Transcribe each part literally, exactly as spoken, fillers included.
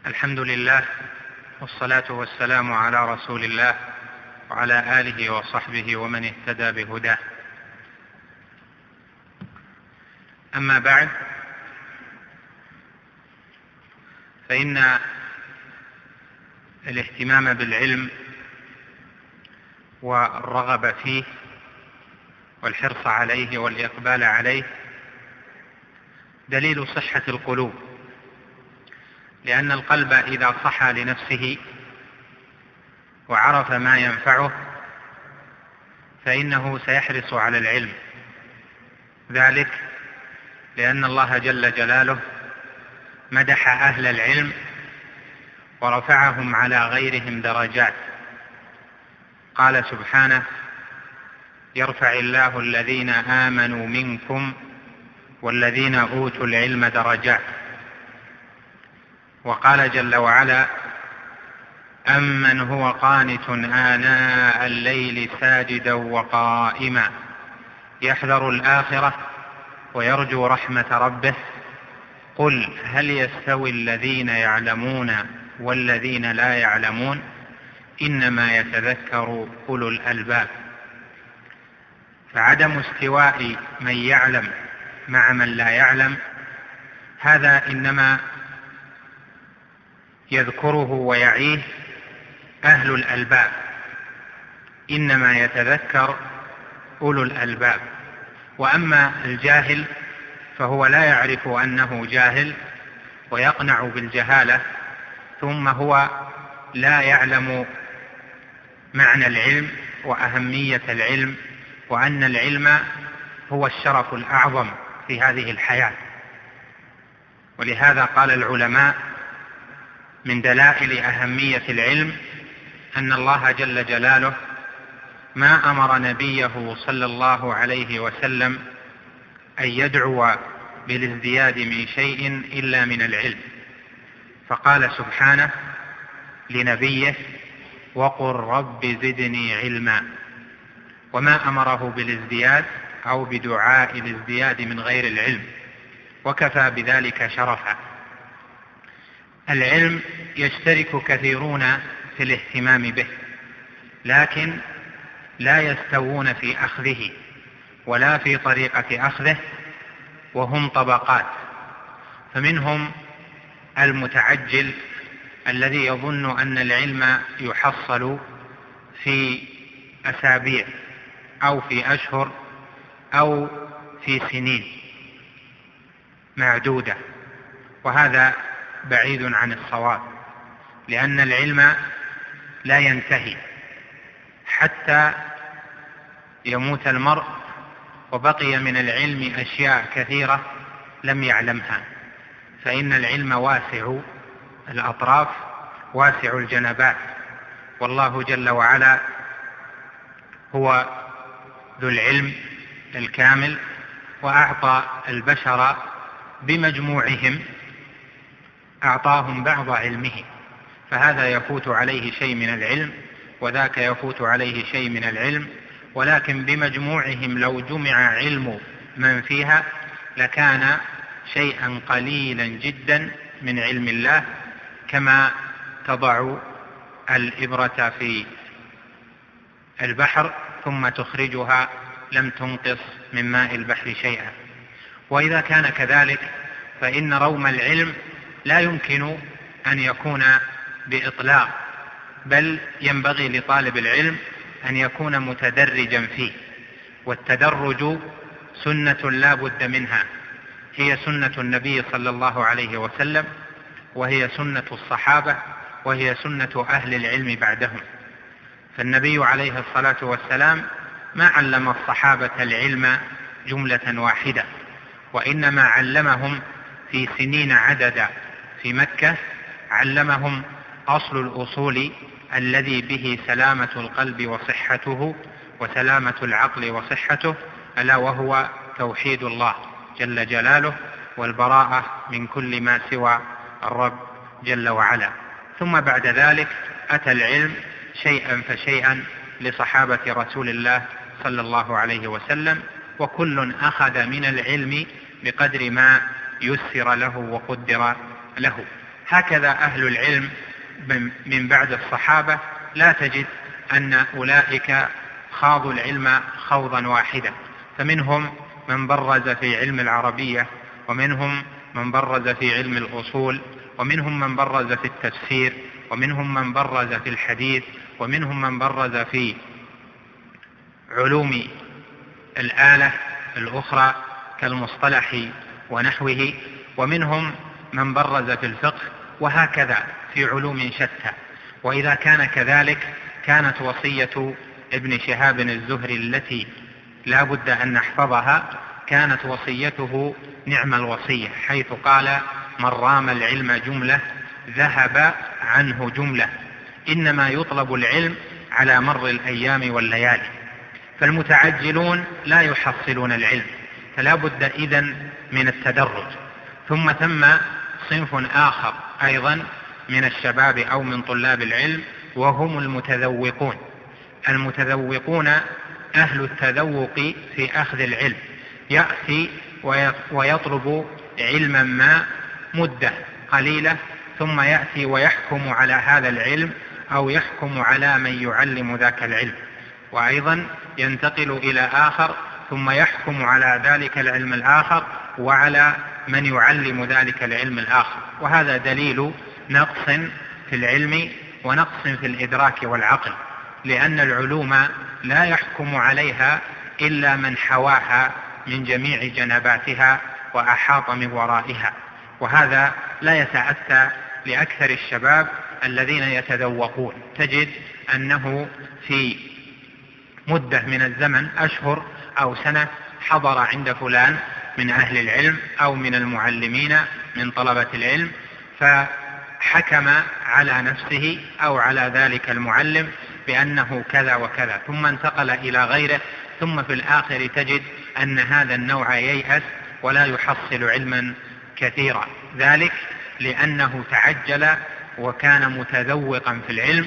الحمد لله، والصلاة والسلام على رسول الله وعلى آله وصحبه ومن اهتدى بهداه. أما بعد، فإن الاهتمام بالعلم والرغبة فيه والحرص عليه والإقبال عليه دليل صحة القلوب، لأن القلب إذا صحى لنفسه وعرف ما ينفعه فإنه سيحرص على العلم، ذلك لأن الله جل جلاله مدح أهل العلم ورفعهم على غيرهم درجات. قال سبحانه: يرفع الله الذين آمنوا منكم والذين أوتوا العلم درجات. وقال جل وعلا: أمن هو قانت آناء الليل ساجدا وقائما يحذر الآخرة ويرجو رحمة ربه قل هل يستوي الذين يعلمون والذين لا يعلمون إنما يتذكر أولو الألباب. فعدم استواء من يعلم مع من لا يعلم هذا إنما يذكره ويعيه أهل الألباب، إنما يتذكر أولو الألباب. وأما الجاهل فهو لا يعرف أنه جاهل ويقنع بالجهالة، ثم هو لا يعلم معنى العلم وأهمية العلم، وأن العلم هو الشرف الأعظم في هذه الحياة. ولهذا قال العلماء: من دلائل أهمية العلم أن الله جل جلاله ما أمر نبيه صلى الله عليه وسلم أن يدعو بالازدياد من شيء إلا من العلم، فقال سبحانه لنبيه: وقل رب زدني علما، وما أمره بالازدياد أو بدعاء الازدياد من غير العلم، وكفى بذلك شرفا. العلم يشترك كثيرون في الاهتمام به، لكن لا يستوون في أخذه ولا في طريقة أخذه، وهم طبقات. فمنهم المتعجل الذي يظن أن العلم يحصل في أسابيع أو في أشهر أو في سنين معدودة، وهذا بعيد عن الصواب، لأن العلم لا ينتهي حتى يموت المرء وبقي من العلم أشياء كثيرة لم يعلمها، فإن العلم واسع الأطراف واسع الجنبات، والله جل وعلا هو ذو العلم الكامل، وأعطى البشر بمجموعهم أعطاهم بعض علمه، فهذا يفوت عليه شيء من العلم وذاك يفوت عليه شيء من العلم، ولكن بمجموعهم لو جمع علم من فيها لكان شيئا قليلا جدا من علم الله، كما تضع الإبرة في البحر ثم تخرجها لم تنقص من ماء البحر شيئا. وإذا كان كذلك فإن روم العلم لا يمكن أن يكون بإطلاق، بل ينبغي لطالب العلم أن يكون متدرجا فيه، والتدرج سنة لا بد منها، هي سنة النبي صلى الله عليه وسلم، وهي سنة الصحابة، وهي سنة أهل العلم بعدهم. فالنبي عليه الصلاة والسلام ما علم الصحابة العلم جملة واحدة، وإنما علمهم في سنين عددا في مكة، علمهم أصل الأصول الذي به سلامة القلب وصحته وسلامة العقل وصحته، ألا وهو توحيد الله جل جلاله والبراءة من كل ما سوى الرب جل وعلا. ثم بعد ذلك أتى العلم شيئا فشيئا لصحابة رسول الله صلى الله عليه وسلم، وكل أخذ من العلم بقدر ما يسر له وقدر له، هكذا أهل العلم من بعد الصحابة لا تجد أن أولئك خاضوا العلم خوضا واحدا، فمنهم من برز في علم العربية، ومنهم من برز في علم الأصول، ومنهم من برز في التفسير، ومنهم من برز في الحديث، ومنهم من برز في علوم الآلة الأخرى كالمصطلح ونحوه، ومنهم من برز في الفقه، وهكذا في علوم شتى. وإذا كان كذلك كانت وصية ابن شهاب الزهري التي لا بد أن نحفظها، كانت وصيته نعم الوصية، حيث قال: من رام العلم جملة ذهب عنه جملة، إنما يطلب العلم على مر الأيام والليالي. فالمتعجلون لا يحصلون العلم، فلا بد إذن من التدرج. ثم ثم صنف آخر أيضا من الشباب أو من طلاب العلم، وهم المتذوقون. المتذوقون أهل التذوق في أخذ العلم، يأتي ويطلب علما ما مدة قليلة، ثم يأتي ويحكم على هذا العلم أو يحكم على من يعلم ذاك العلم، وأيضا ينتقل إلى آخر ثم يحكم على ذلك العلم الآخر وعلى من يعلم ذلك العلم الآخر. وهذا دليل نقص في العلم ونقص في الإدراك والعقل، لأن العلوم لا يحكم عليها إلا من حواها من جميع جنباتها وأحاط من ورائها. وهذا لا يتأتى لأكثر الشباب الذين يتذوقون. تجد أنه في مدة من الزمن، أشهر أو سنة، حضر عند فلان من أهل العلم أو من المعلمين من طلبة العلم، فحكم على نفسه أو على ذلك المعلم بأنه كذا وكذا، ثم انتقل إلى غيره، ثم في الآخر تجد أن هذا النوع ييأس ولا يحصل علما كثيرا، ذلك لأنه تعجل وكان متذوقا في العلم.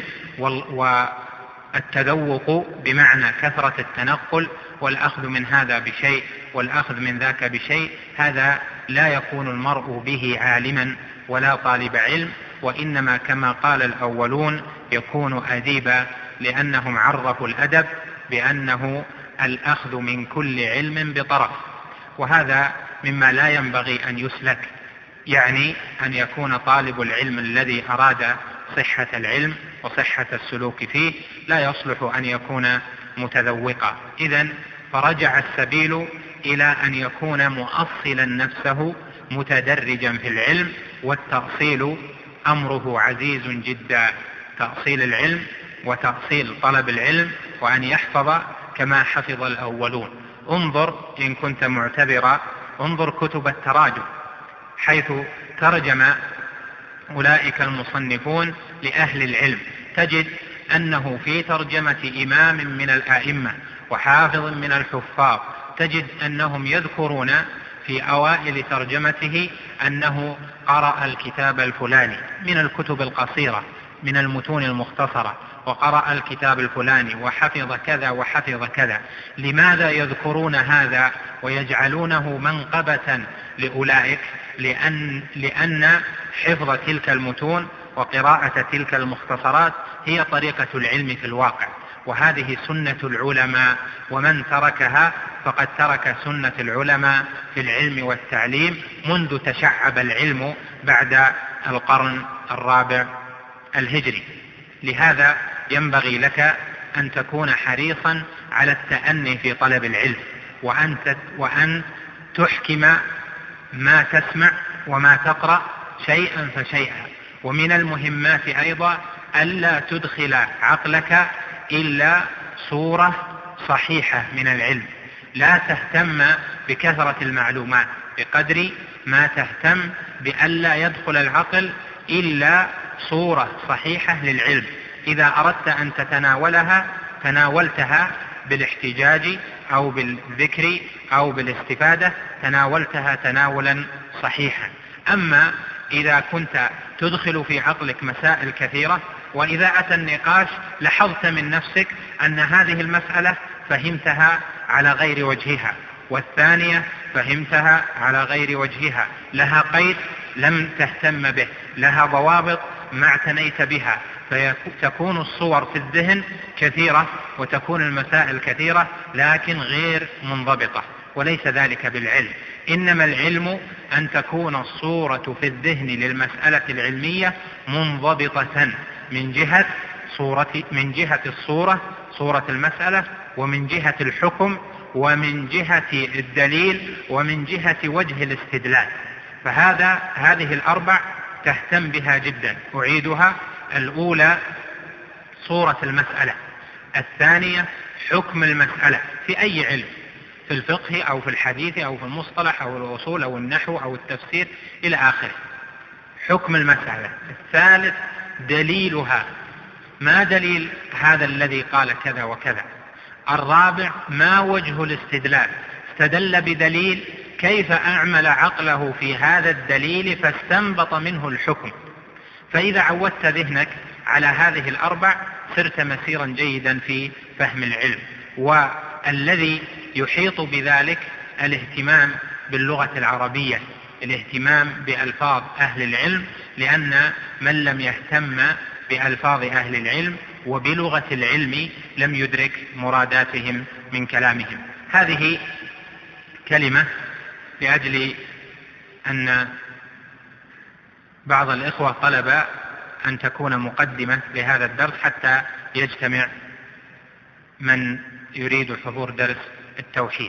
والتذوق بمعنى كثرة التنقل والأخذ من هذا بشيء والأخذ من ذاك بشيء، هذا لا يكون المرء به عالما ولا طالب علم، وإنما كما قال الأولون يكون أديبا، لأنهم عرفوا الأدب بأنه الأخذ من كل علم بطرف. وهذا مما لا ينبغي أن يسلك، يعني أن يكون طالب العلم الذي أراد صحة العلم وصحة السلوك فيه لا يصلح أن يكون متذوقا. إذن فرجع السبيل إلى أن يكون مؤصلا نفسه متدرجا في العلم، والتأصيل أمره عزيز جدا، تأصيل العلم وتأصيل طلب العلم، وأن يحفظ كما حفظ الأولون. انظر إن كنت معتبرا، انظر كتب التراجم حيث ترجم أولئك المصنفون لأهل العلم، تجد أنه في ترجمة إمام من الآئمة وحافظ من الحفاظ تجد أنهم يذكرون في أوائل ترجمته أنه قرأ الكتاب الفلاني من الكتب القصيرة من المتون المختصرة، وقرأ الكتاب الفلاني وحفظ كذا وحفظ كذا. لماذا يذكرون هذا ويجعلونه منقبة لأولئك؟ لأن, لأن حفظ تلك المتون وقراءة تلك المختصرات هي طريقة العلم في الواقع، وهذه سنة العلماء، ومن تركها فقد ترك سنة العلماء في العلم والتعليم منذ تشعب العلم بعد القرن الرابع الهجري. لهذا ينبغي لك أن تكون حريصا على التأني في طلب العلم، وأن, وأن تحكم ما تسمع وما تقرأ شيئا فشيئا. ومن المهمات أيضا ألا تدخل عقلك إلا صورة صحيحة من العلم، لا تهتم بكثرة المعلومات بقدر ما تهتم بألا يدخل العقل إلا صورة صحيحة للعلم. إذا أردت أن تتناولها تناولتها بالاحتجاج أو بالذكر أو بالاستفادة، تناولتها تناولا صحيحا. أما إذا كنت تدخل في عقلك مسائل كثيرة، وإذا أتى النقاش لاحظت من نفسك أن هذه المسألة فهمتها على غير وجهها، والثانية فهمتها على غير وجهها، لها قيد لم تهتم به، لها ضوابط ما اعتنيت بها، فتكون الصور في الذهن كثيرة وتكون المسائل كثيرة لكن غير منضبطة، وليس ذلك بالعلم. إنما العلم أن تكون الصورة في الذهن للمسألة العلمية منضبطة من جهة صورة من جهة الصورة صورة المسألة، ومن جهة الحكم، ومن جهة الدليل، ومن جهة وجه الاستدلال. فهذا هذه الأربع تهتم بها جدا. أعيدها: الأولى صورة المسألة، الثانية حكم المسألة في أي علم، في الفقه أو في الحديث أو في المصطلح أو الأصول أو النحو أو التفسير إلى آخره، حكم المسألة. الثالث دليلها، ما دليل هذا الذي قال كذا وكذا. الرابع ما وجه الاستدلال، استدل بدليل كيف أعمل عقله في هذا الدليل فاستنبط منه الحكم. فإذا عودت ذهنك على هذه الأربع صرت مسيرا جيدا في فهم العلم. والذي يحيط بذلك الاهتمام باللغة العربية، الاهتمام بألفاظ أهل العلم، لأن من لم يهتم بألفاظ أهل العلم وبلغة العلم لم يدرك مراداتهم من كلامهم. هذه كلمة لأجل أن بعض الإخوة طلب أن تكون مقدمة لهذا الدرس حتى يجتمع من يريد حضور درس التوحيد.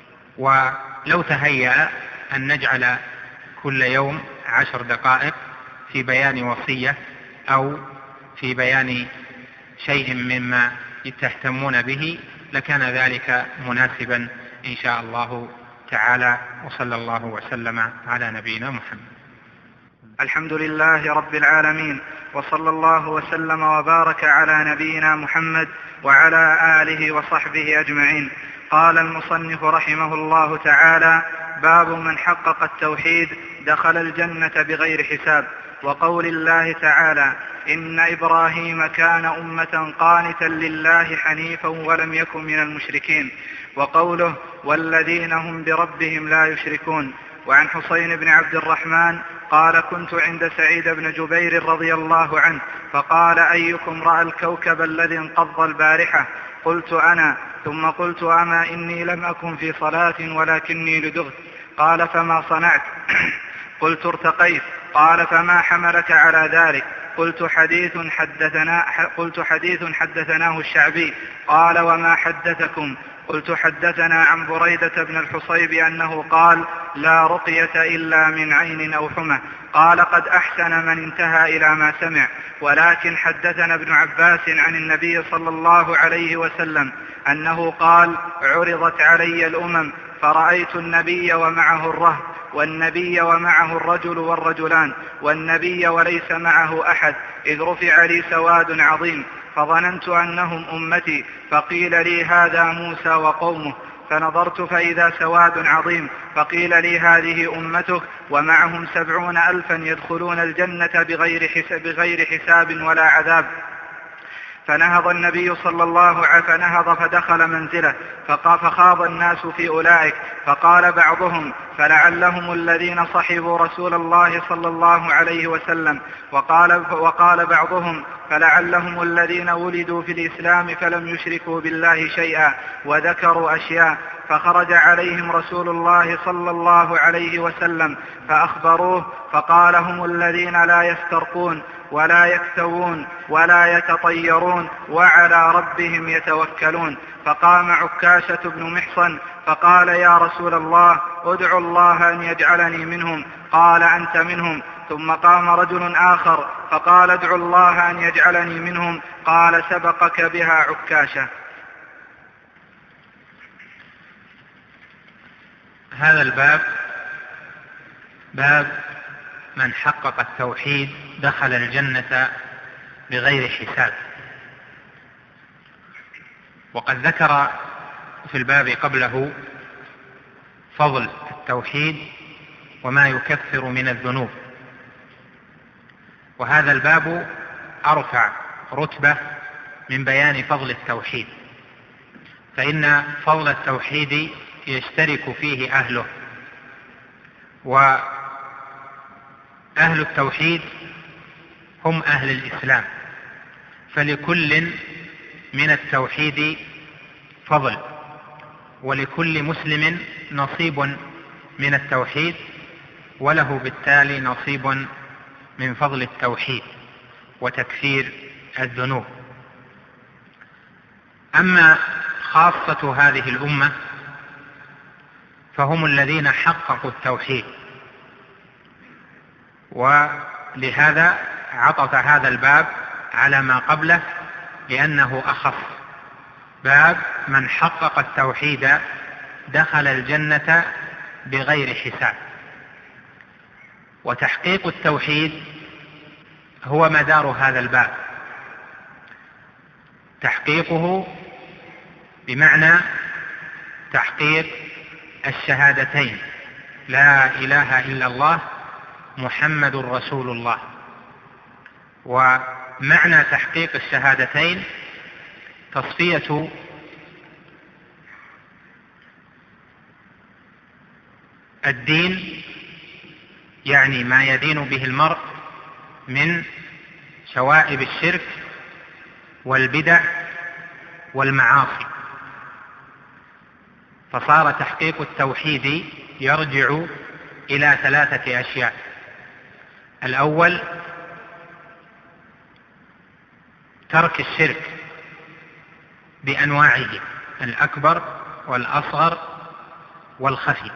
ولو تهيأ أن نجعل كل يوم عشر دقائق في بيان وصية أو في بيان شيء مما تهتمون به لكان ذلك مناسبا إن شاء الله تعالى. وصلى الله وسلم على نبينا محمد. الحمد لله رب العالمين، وصلى الله وسلم وبارك على نبينا محمد وعلى آله وصحبه أجمعين. قال المصنف رحمه الله تعالى: باب من حقق التوحيد دخل الجنة بغير حساب. وقول الله تعالى: إن إبراهيم كان أمة قانتا لله حنيفا ولم يكن من المشركين. وقوله: والذين هم بربهم لا يشركون. وعن حسين بن عبد الرحمن قال: كنت عند سعيد بن جبير رضي الله عنه فقال: أيكم رأى الكوكب الذي انقض البارحة؟ قلت: أنا. ثم قلت: أما إني لم أكن في صلاة ولكني لدغت. قال: فما صنعت؟ قلت: ارتقيت. قال: فما حملك على ذلك؟ قلت: حديث حدثنا قلت حديث حدثناه الشعبي. قال: وما حدثكم؟ قلت: حدثنا عن بريدة بن الحصيب أنه قال: لا رقية إلا من عين أو حمى. قال: قد أحسن من انتهى إلى ما سمع. ولكن حدثنا ابن عباس عن النبي صلى الله عليه وسلم أنه قال: عرضت علي الأمم فرأيت النبي ومعه الرهب، والنبي ومعه الرجل والرجلان، والنبي وليس معه أحد، إذ رفع لي سواد عظيم فظننت أنهم أمتي، فقيل لي: هذا موسى وقومه. فنظرت فإذا سواد عظيم، فقيل لي: هذه أمتك ومعهم سبعون ألفا يدخلون الجنة بغير حساب, بغير حساب ولا عذاب. فنهض النبي صلى الله عليه وسلم فنهض فدخل منزله، فخاض الناس في أولئك، فقال بعضهم: فلعلهم الذين صحبوا رسول الله صلى الله عليه وسلم. وقال, وقال بعضهم: فلعلهم الذين ولدوا في الإسلام فلم يشركوا بالله شيئا، وذكروا أشياء. فخرج عليهم رسول الله صلى الله عليه وسلم فأخبروه، فقال: هم الذين لا يسترقون ولا يكتوون ولا يتطيرون وعلى ربهم يتوكلون. فقام عكاشة بن محصن فقال: يا رسول الله، ادعو الله أن يجعلني منهم. قال: أنت منهم. ثم قام رجل آخر فقال: ادعو الله أن يجعلني منهم. قال: سبقك بها عكاشة. هذا الباب باب من حقق التوحيد دخل الجنة بغير حساب. وقد ذكر في الباب قبله فضل التوحيد وما يكفر من الذنوب، وهذا الباب أرفع رتبة من بيان فضل التوحيد، فإن فضل التوحيد يشترك فيه أهله. أهل التوحيد هم أهل الإسلام، فلكل من التوحيد فضل، ولكل مسلم نصيب من التوحيد، وله بالتالي نصيب من فضل التوحيد وتكفير الذنوب. أما خاصة هذه الأمة فهم الذين حققوا التوحيد، ولهذا عطف هذا الباب على ما قبله لأنه أخص. باب من حقق التوحيد دخل الجنة بغير حساب. وتحقيق التوحيد هو مدار هذا الباب، تحقيقه بمعنى تحقيق الشهادتين لا إله إلا الله محمد رسول الله. ومعنى تحقيق الشهادتين تصفية الدين، يعني ما يدين به المرء من شوائب الشرك والبدع والمعاصي. فصار تحقيق التوحيد يرجع إلى ثلاثة أشياء: الأول ترك الشرك بأنواعه الأكبر والأصغر والخفي،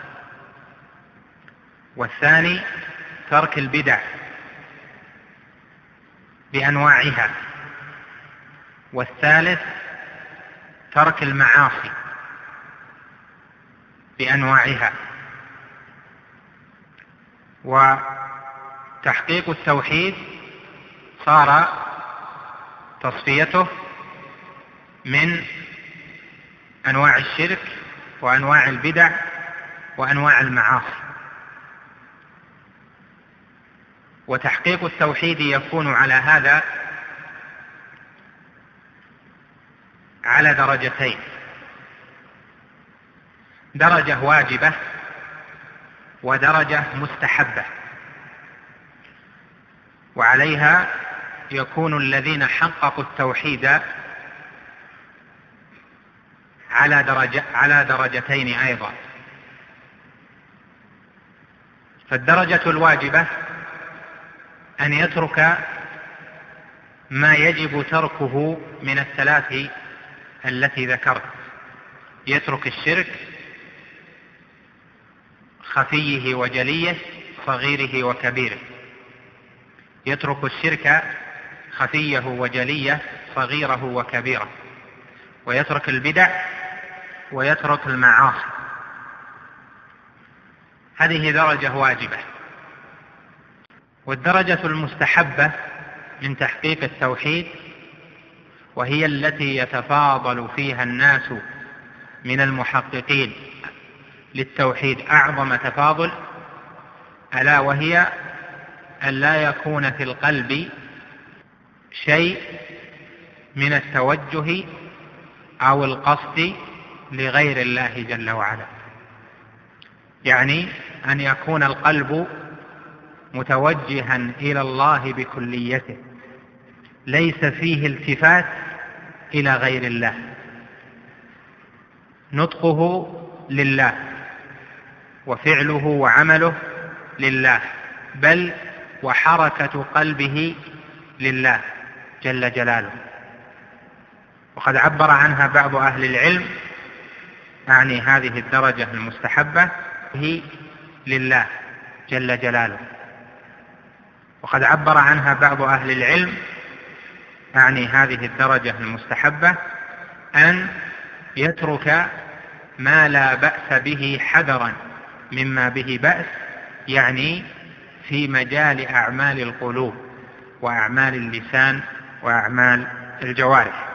والثاني ترك البدع بأنواعها، والثالث ترك المعاصي بأنواعها. وتحقيق التوحيد صار تصفيته من أنواع الشرك وأنواع البدع وأنواع المعاصي. وتحقيق التوحيد يكون على هذا على درجتين: درجة واجبة ودرجة مستحبة. وعليها يكون الذين حققوا التوحيد على درجة على درجتين أيضا. فالدرجة الواجبة أن يترك ما يجب تركه من الثلاث التي ذكرت: يترك الشرك خفيه وجليه صغيره وكبيره، يترك الشرك خفيه وجليه صغيره وكبيره، ويترك البدع ويترك المعاصي. هذه درجة واجبة. والدرجة المستحبة من تحقيق التوحيد، وهي التي يتفاضل فيها الناس من المحققين للتوحيد أعظم تفاضل، ألا وهي أن لا يكون في القلب شيء من التوجه أو القصد لغير الله جل وعلا. يعني أن يكون القلب متوجها إلى الله بكليته، ليس فيه التفات إلى غير الله، نطقه لله وفعله وعمله لله، بل وحركة قلبه لله جل جلاله. وقد عبر عنها بعض أهل العلم، أعني هذه الدرجة المستحبة هي لله جل جلاله. وقد عبر عنها بعض أهل العلم، أعني هذه الدرجة المستحبة أن يترك ما لا بأس به حذرا مما به بأس، يعني في مجال أعمال القلوب وأعمال اللسان وأعمال الجوارح.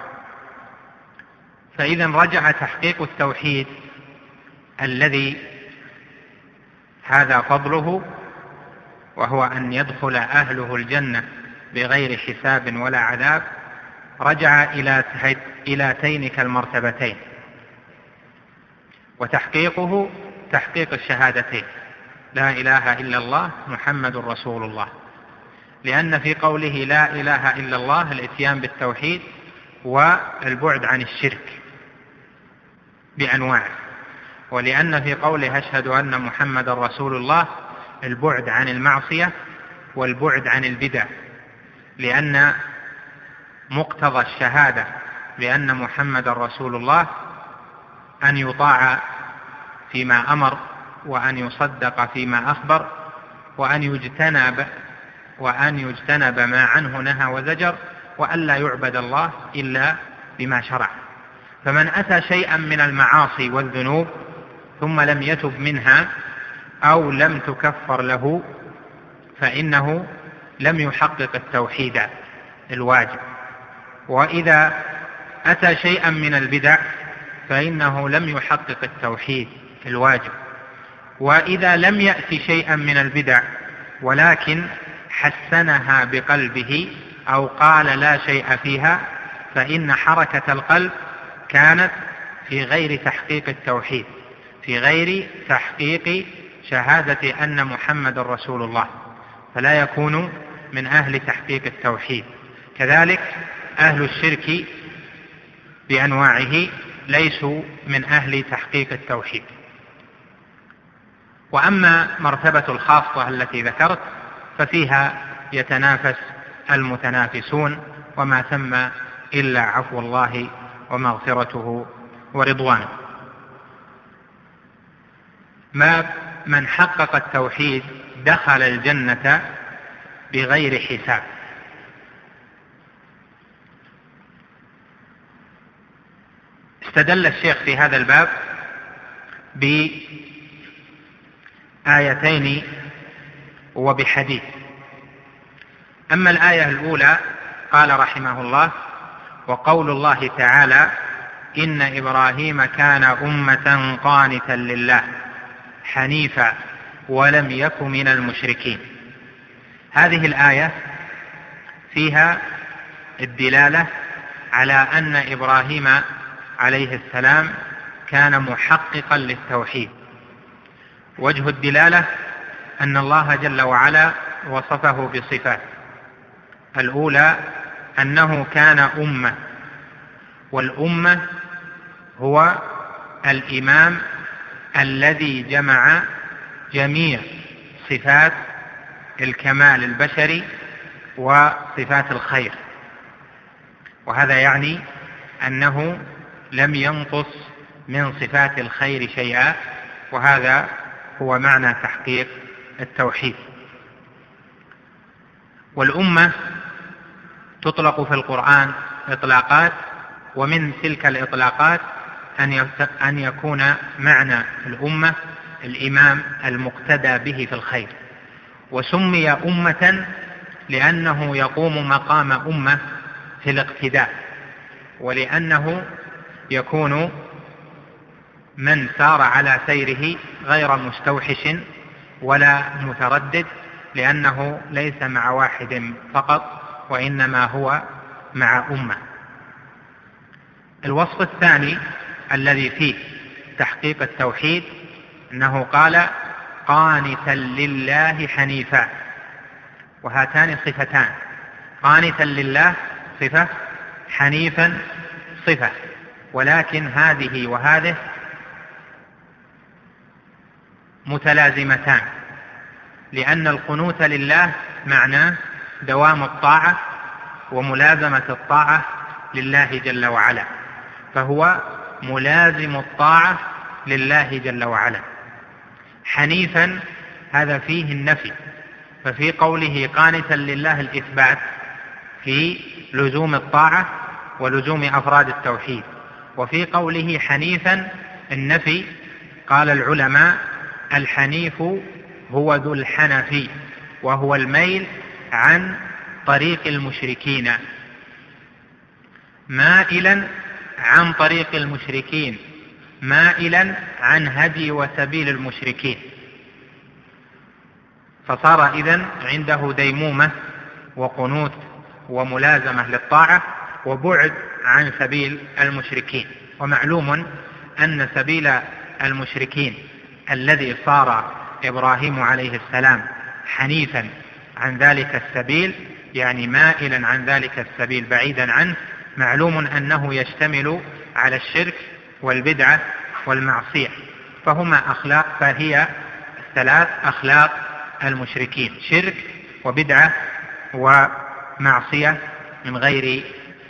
فإذا رجع تحقيق التوحيد الذي هذا فضله، وهو أن يدخل أهله الجنة بغير حساب ولا عذاب، رجع إلى إلى تلك المرتبتين. وتحقيقه تحقيق الشهادتين لا إله إلا الله محمد رسول الله. لأن في قوله لا إله إلا الله الإتيان بالتوحيد والبعد عن الشرك بأنواعه، ولأن في قوله أشهد أن محمد رسول الله البعد عن المعصية والبعد عن البدع، لأن مقتضى الشهادة بأن محمد رسول الله أن يطاع فيما أمر، وأن يصدق فيما أخبر، وأن يجتنب وأن يجتنب ما عنه نهى وزجر، وأن لا يعبد الله إلا بما شرع. فمن أتى شيئا من المعاصي والذنوب ثم لم يتب منها أو لم تكفر له فإنه لم يحقق التوحيد الواجب. وإذا أتى شيئا من البدع فإنه لم يحقق التوحيد الواجب. وإذا لم يأتي شيئا من البدع ولكن حسنها بقلبه أو قال لا شيء فيها فإن حركة القلب كانت في غير تحقيق التوحيد، في غير تحقيق شهادة أن محمد رسول الله، فلا يكون من أهل تحقيق التوحيد. كذلك أهل الشرك بأنواعه ليسوا من أهل تحقيق التوحيد. وأما مرتبة الخاصة التي ذكرت ففيها يتنافس المتنافسون، وما ثم إلا عفو الله ومغفرته ورضوانه. ما من حقق التوحيد دخل الجنة بغير حساب. استدل الشيخ في هذا الباب بآيتين وبحديث. أما الآية الأولى قال رحمه الله: وقول الله تعالى إن إبراهيم كان أمة قانتا لله حنيفا ولم يك من المشركين. هذه الآية فيها الدلالة على أن إبراهيم عليه السلام كان محققا للتوحيد. وجه الدلالة أن الله جل وعلا وصفه بصفات. الأولى أنه كان أمة، والأمة هو الإمام الذي جمع جميع صفات الكمال البشري وصفات الخير، وهذا يعني أنه لم ينقص من صفات الخير شيئا، وهذا هو معنى تحقيق التوحيد. والأمة تطلق في القرآن إطلاقات، ومن تلك الإطلاقات أن يكون معنى الأمة الإمام المقتدى به في الخير. وسمي أمة لأنه يقوم مقام أمة في الاقتداء، ولأنه يكون من سار على سيره غير مستوحش ولا متردد، لأنه ليس مع واحد فقط وإنما هو مع أمة. الوصف الثاني الذي فيه تحقيق التوحيد أنه قال قانتا لله حنيفا، وهاتان صفتان: قانتا لله صفة، حنيفا صفة، ولكن هذه وهذه متلازمتان، لأن القنوت لله معناه دوام الطاعة وملازمة الطاعة لله جل وعلا، فهو ملازم الطاعة لله جل وعلا. حنيفا هذا فيه النفي، ففي قوله قانتا لله الإثبات في لزوم الطاعة ولزوم أفراد التوحيد، وفي قوله حنيفا النفي. قال العلماء الحنيف هو ذو الحنف، وهو الميل عن طريق المشركين، مائلا عن طريق المشركين، مائلا عن هدي وسبيل المشركين، فصار إذن عنده ديمومة وقنوت وملازمة للطاعة وبعد عن سبيل المشركين. ومعلوم أن سبيل المشركين الذي صار إبراهيم عليه السلام حنيفا عن ذلك السبيل، يعني مائلا عن ذلك السبيل بعيدا عنه، معلوم أنه يشتمل على الشرك والبدعة والمعصية، فهما أخلاق، فهي ثلاث أخلاق المشركين: شرك وبدعة ومعصية من غير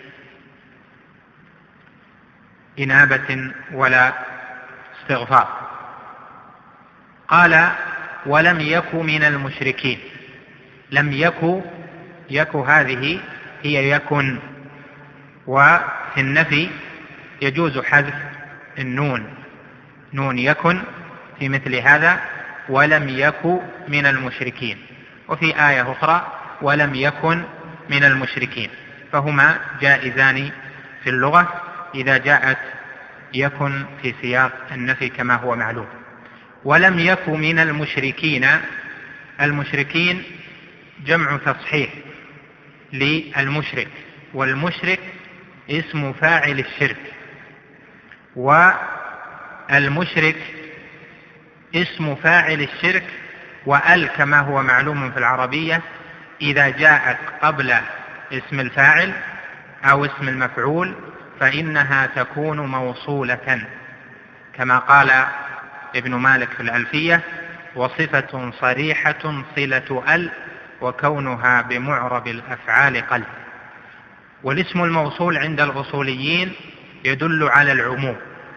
إنابة ولا استغفار. قال: ولم يك من المشركين. لم يك، يك هذه هي يكن، وفي النفي يجوز حذف النون، نون يكن في مثل هذا: ولم يك من المشركين. وفي آية أخرى: ولم يكن من المشركين، فهما جائزان في اللغة إذا جاءت يكن في سياق النفي كما هو معلوم. ولم يك من المشركين، المشركين جمع تصحيح للمشرك، والمشرك اسم فاعل الشرك، والمشرك اسم فاعل الشرك، وأل كما هو معلوم في العربية إذا جاءت قبل اسم الفاعل أو اسم المفعول فإنها تكون موصولة، كما قال ابن مالك في الألفية: وصفة صريحة صلة أل وكونها بمعرب الأفعال قل. والاسم الموصول عند الأصوليين يدل على العموم،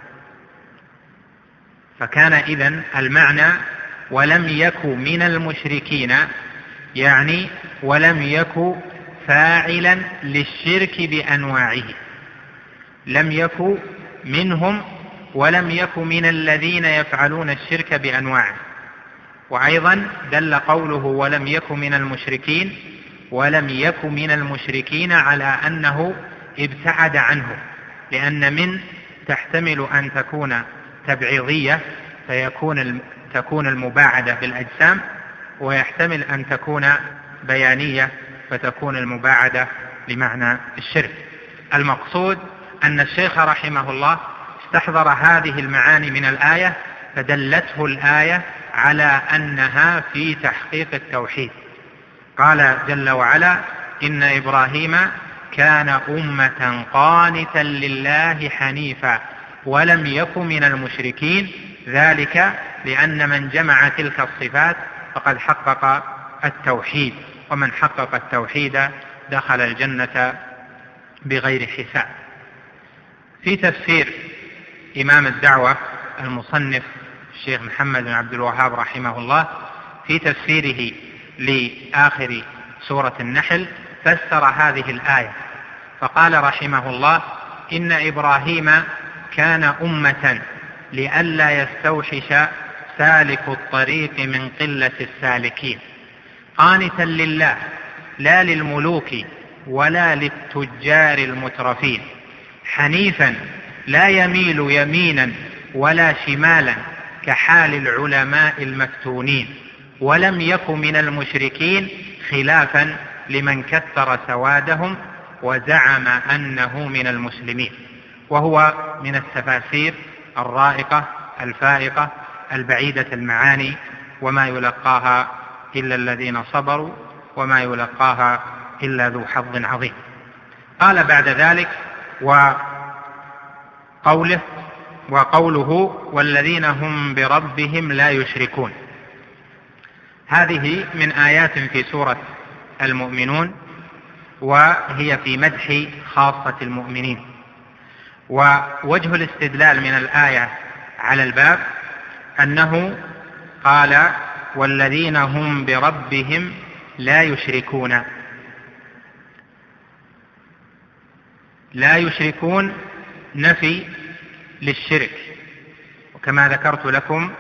فكان إذن المعنى ولم يك من المشركين، يعني ولم يك فاعلا للشرك بأنواعه، لم يك منهم ولم يك من الذين يفعلون الشرك بأنواعه. وأيضا دل قوله ولم يك من المشركين ولم يك من المشركين على أنه ابتعد عنه، لأن من تحتمل أن تكون تبعيضية فيكون تكون المباعدة بالأجسام، ويحتمل أن تكون بيانية فتكون المباعدة لمعنى الشرك. المقصود أن الشيخ رحمه الله استحضر هذه المعاني من الآية، فدلته الآية على أنها في تحقيق التوحيد. قال جل وعلا: إن إبراهيم كان أمة قانتا لله حنيفا ولم يك من المشركين، ذلك لأن من جمع تلك الصفات فقد حقق التوحيد، ومن حقق التوحيد دخل الجنة بغير حساب. في تفسير إمام الدعوة المصنف الشيخ محمد بن عبد الوهاب رحمه الله، في تفسيره لآخر سورة النحل فسر هذه الآية فقال رحمه الله: إن إبراهيم كان أمة لئلا يستوحش سالك الطريق من قلة السالكين، قانتا لله لا للملوك ولا للتجار المترفين، حنيفا لا يميل يمينا ولا شمالا كحال العلماء المفتونين، ولم يك من المشركين خلافا لمن كثر سوادهم وزعم أنه من المسلمين. وهو من التفاسير الرائقة الفائقة البعيدة المعاني، وما يلقاها إلا الذين صبروا وما يلقاها إلا ذو حظ عظيم. قال بعد ذلك: وقوله وقوله والذين هم بربهم لا يشركون. هذه من آيات في سورة المؤمنون، وهي في مدح خاصة المؤمنين. ووجه الاستدلال من الآية على الباب أنه قال: والذين هم بربهم لا يشركون. لا يشركون نفي للشرك، وكما ذكرت لكم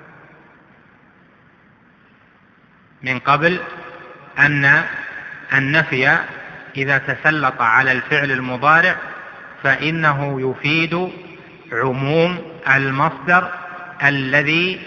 من قبل أن النفي إذا تسلط على الفعل المضارع فإنه يفيد عموم المصدر الذي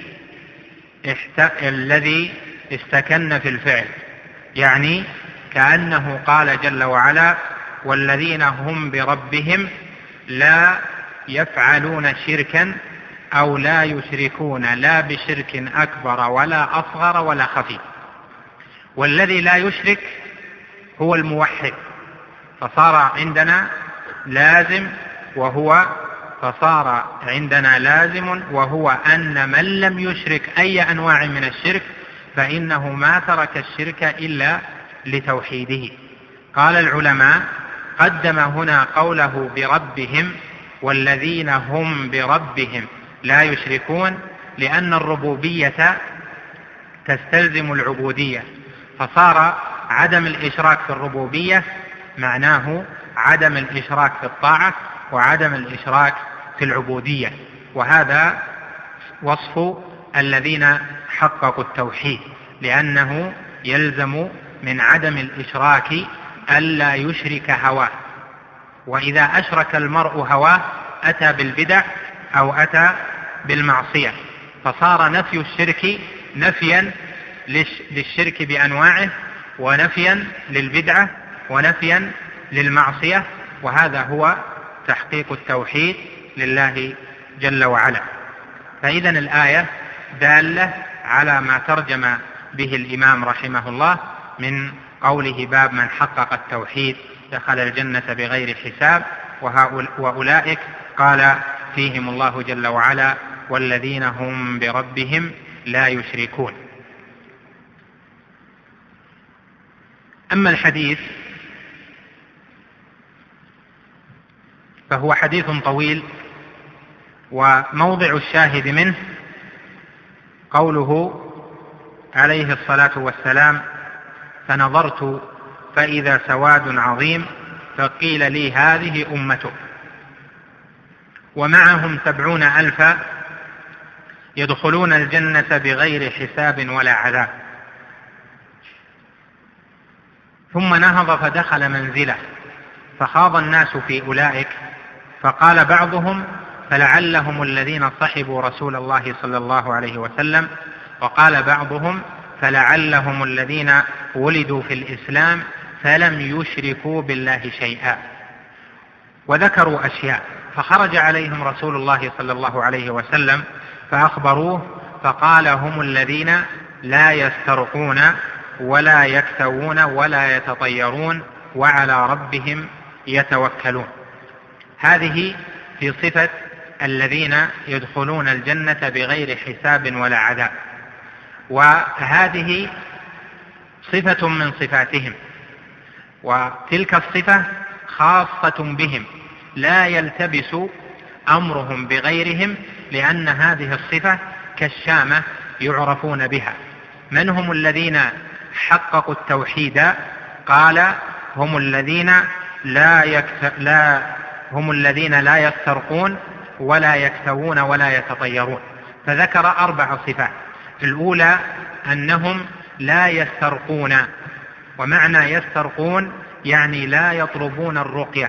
الذي استكن في الفعل، يعني كأنه قال جل وعلا: والذين هم بربهم لا يفعلون شركا أو لا يشركون لا بشرك أكبر ولا أصغر ولا خفي. والذي لا يشرك هو الموحد، فصار عندنا لازم وهو فصار عندنا لازم وهو أن من لم يشرك أي أنواع من الشرك فإنه ما ترك الشرك إلا لتوحيده. قال العلماء: قدم هنا قوله بربهم والذين هم بربهم لا يشركون، لأن الربوبية تستلزم العبودية، فصار عدم الإشراك في الربوبية معناه عدم الإشراك في الطاعة وعدم الإشراك في العبودية، وهذا وصف الذين حققوا التوحيد، لأنه يلزم من عدم الإشراك ألا يشرك هواه، وإذا أشرك المرء هواه أتى بالبدع أو أتى بالمعصية، فصار نفي الشرك نفيا للشرك بأنواعه ونفيا للبدعة ونفيا للمعصية، وهذا هو تحقيق التوحيد لله جل وعلا. فإذا الآية دالة على ما ترجم به الإمام رحمه الله من قوله: باب من حقق التوحيد دخل الجنة بغير حساب، وأولئك قال فيهم الله جل وعلا: والذين هم بربهم لا يشركون. أما الحديث فهو حديث طويل، وموضع الشاهد منه قوله عليه الصلاة والسلام: فنظرت فإذا سواد عظيم فقيل لي هذه أمتك ومعهم سبعون ألفا يدخلون الجنة بغير حساب ولا عذاب. ثم نهض فدخل منزله فخاض الناس في أولئك، فقال بعضهم: فلعلهم الذين صحبوا رسول الله صلى الله عليه وسلم، وقال بعضهم: فلعلهم الذين ولدوا في الإسلام فلم يشركوا بالله شيئا. وذكروا أشياء، فخرج عليهم رسول الله صلى الله عليه وسلم فأخبروه، فقال: هم الذين لا يسترقون ولا يكتوون ولا يتطيرون وعلى ربهم يتوكلون. هذه في صفة الذين يدخلون الجنة بغير حساب ولا عذاب، وهذه صفة من صفاتهم، وتلك الصفة خاصة بهم لا يلتبس أمرهم بغيرهم، لأن هذه الصفة كالشامة يعرفون بها. من هم الذين حققوا التوحيد؟ قال: هم الذين لا, يكت... لا هم الذين لا يسترقون ولا يكتوون ولا يتطيرون، فذكر أربع صفات. الأولى أنهم لا يسترقون، ومعنى يسترقون يعني لا يطلبون الرقية،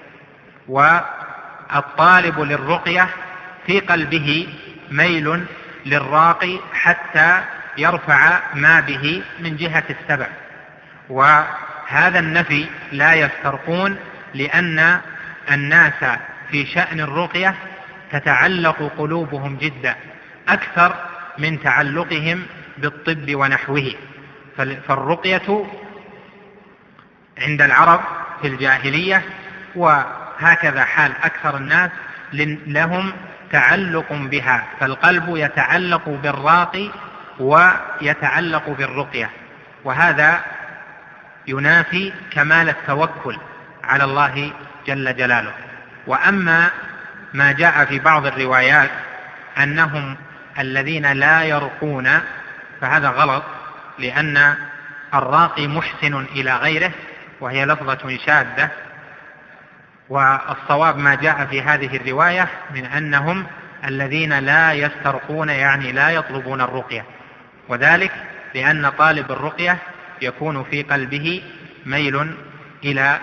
والطالب للرقية في قلبه ميل للراقي حتى يرفع ما به من جهة السبع، وهذا النفي لا يسترقون لأن الناس في شأن الرقية تتعلق قلوبهم جدا أكثر من تعلقهم بالطب ونحوه. فالرقية عند العرب في الجاهلية، وهكذا حال أكثر الناس، لهم تعلق بها، فالقلب يتعلق بالراقي ويتعلق بالرقية، وهذا ينافي كمال التوكل على الله جل جلاله. وأما ما جاء في بعض الروايات أنهم الذين لا يرقون، فهذا غلط، لأن الراقي محسن إلى غيره، وهي لفظة شاذة، والصواب ما جاء في هذه الرواية من أنهم الذين لا يسترقون، يعني لا يطلبون الرقية، وذلك لأن طالب الرقية يكون في قلبه ميل إلى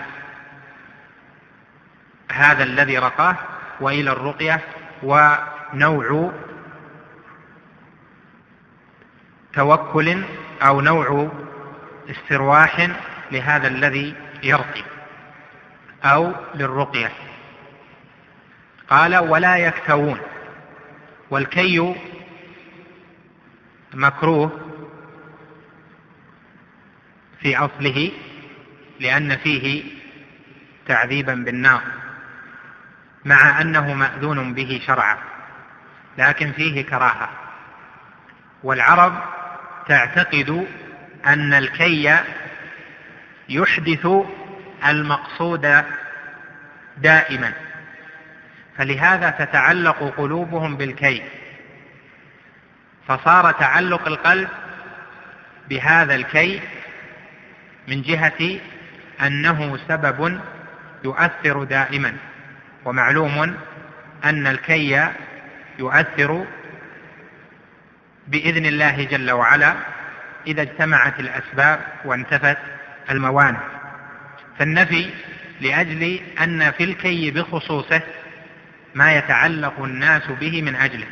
هذا الذي رقاه وإلى الرقية، ونوع توكل أو نوع استرواح لهذا الذي يرقي أو للرقية. قال: ولا يكتوون، والكي مكروه في أصله لأن فيه تعذيبا بالنار، مع أنه مأذون به شرعا، لكن فيه كراهة. والعرب تعتقد أن الكي يحدث المقصود دائما، فلهذا تتعلق قلوبهم بالكي، فصار تعلق القلب بهذا الكي من جهة أنه سبب يؤثر دائما. ومعلوم أن الكي يؤثر بإذن الله جل وعلا إذا اجتمعت الأسباب وانتفت الموانع. فالنفي لأجل أن في الكي بخصوصه ما يتعلق الناس به من أجله.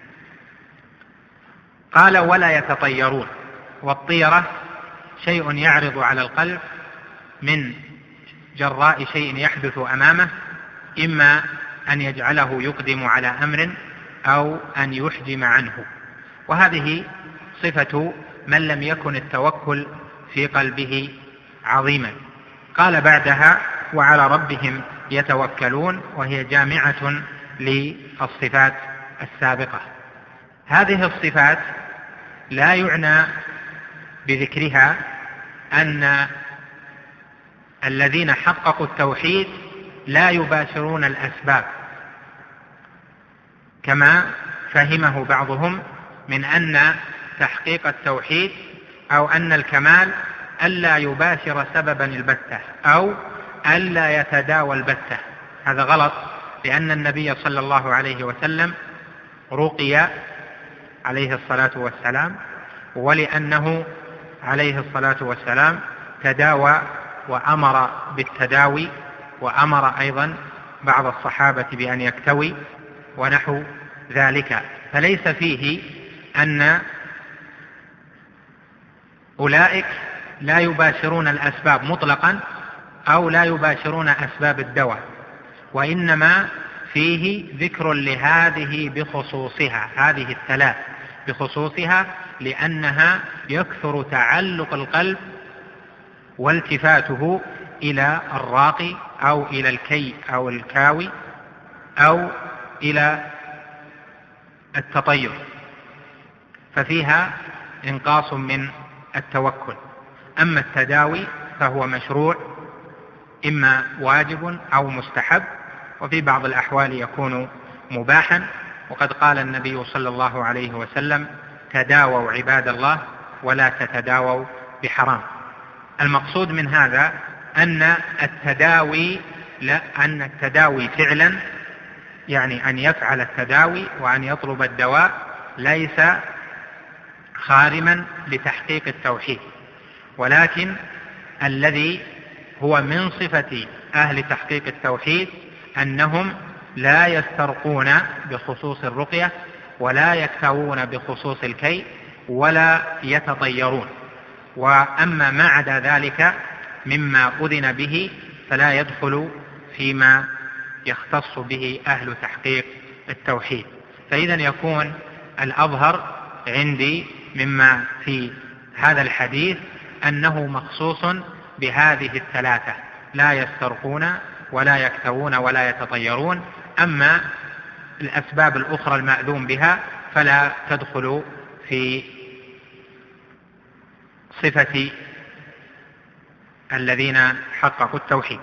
قال ولا يتطيرون، والطيرة شيء يعرض على القلب من جراء شيء يحدث أمامه، إما أن يجعله يقدم على أمر أو أن يحجم عنه، وهذه صفة من لم يكن التوكل في قلبه عظيما. قال بعدها وعلى ربهم يتوكلون، وهي جامعة للصفات السابقة. هذه الصفات لا يعنى بذكرها أن الذين حققوا التوحيد لا يباشرون الأسباب كما فهمه بعضهم من أن تحقيق التوحيد أو أن الكمال ألا يباشر سببا البتة أو ألا يتداوى البتة. هذا غلط، لأن النبي صلى الله عليه وسلم رقي عليه الصلاة والسلام، ولأنه عليه الصلاة والسلام تداوى وأمر بالتداوي، وأمر أيضا بعض الصحابة بأن يكتوي ونحو ذلك. فليس فيه أن أولئك لا يباشرون الأسباب مطلقا أو لا يباشرون أسباب الدواء، وإنما فيه ذكر لهذه بخصوصها، هذه الثلاث بخصوصها، لأنها يكثر تعلق القلب والتفاته إلى الراقي أو إلى الكي أو الكاوي أو إلى التطير، ففيها انقاص من التوكل. أما التداوي فهو مشروع، إما واجب أو مستحب، وفي بعض الأحوال يكون مباحا. وقد قال النبي صلى الله عليه وسلم تداووا عباد الله ولا تتداووا بحرام. المقصود من هذا أن التداوي لا أن التداوي فعلا، يعني أن يفعل التداوي وأن يطلب الدواء، ليس خارما لتحقيق التوحيد، ولكن الذي هو من صفة أهل تحقيق التوحيد أنهم لا يسترقون بخصوص الرقية، ولا يكتوون بخصوص الكي، ولا يتطيرون. وأما ما عدا ذلك مما أذن به فلا يدخل فيما يختص به أهل تحقيق التوحيد. فإذا يكون الأظهر عندي مما في هذا الحديث أنه مخصوص بهذه الثلاثة، لا يسترقون ولا يكتوون ولا يتطيرون. أما الأسباب الأخرى المأذون بها فلا تدخل في صفة الذين حققوا التوحيد.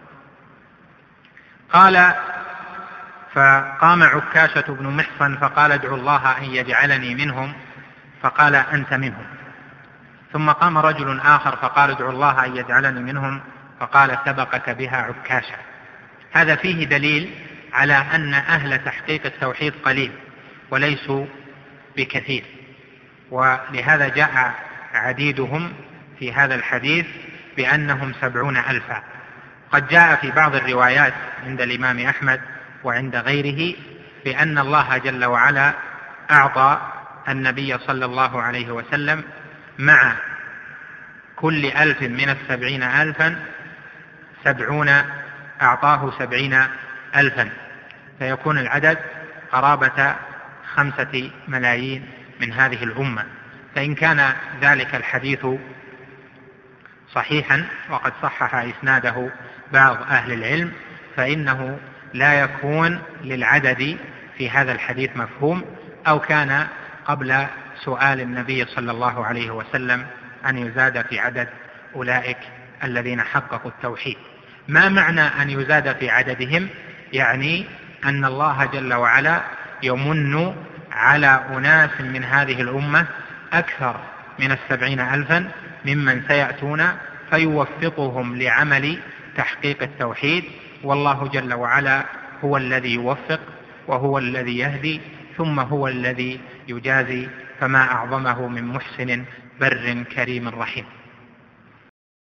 قال فقام عكاشة بن محصن فقال ادعوا الله أن يجعلني منهم، فقال أنت منهم. ثم قام رجل آخر فقال ادعوا الله أن يجعلني منهم، فقال سبقك بها عكاشة. هذا فيه دليل على أن أهل تحقيق التوحيد قليل وليسوا بكثير، ولهذا جاء عديدهم في هذا الحديث بأنهم سبعون ألفا. قد جاء في بعض الروايات عند الإمام أحمد وعند غيره بأن الله جل وعلا أعطى النبي صلى الله عليه وسلم مع كل ألف من السبعين ألفا سبعون، أعطاه سبعين ألفا، فيكون العدد قرابة خمسة ملايين من هذه الأمة. فإن كان ذلك الحديث صحيحا وقد صحح إسناده بعض أهل العلم، فإنه لا يكون للعدد في هذا الحديث مفهوم، أو كان قبل سؤال النبي صلى الله عليه وسلم أن يزاد في عدد أولئك الذين حققوا التوحيد. ما معنى أن يزاد في عددهم؟ يعني أن الله جل وعلا يمن على أناس من هذه الأمة أكثر من السبعين ألفا ممن سيأتون، فيوفقهم لعمل تحقيق التوحيد، والله جل وعلا هو الذي يوفق وهو الذي يهدي ثم هو الذي يجازي، فما أعظمه من محسن بر كريم رحيم.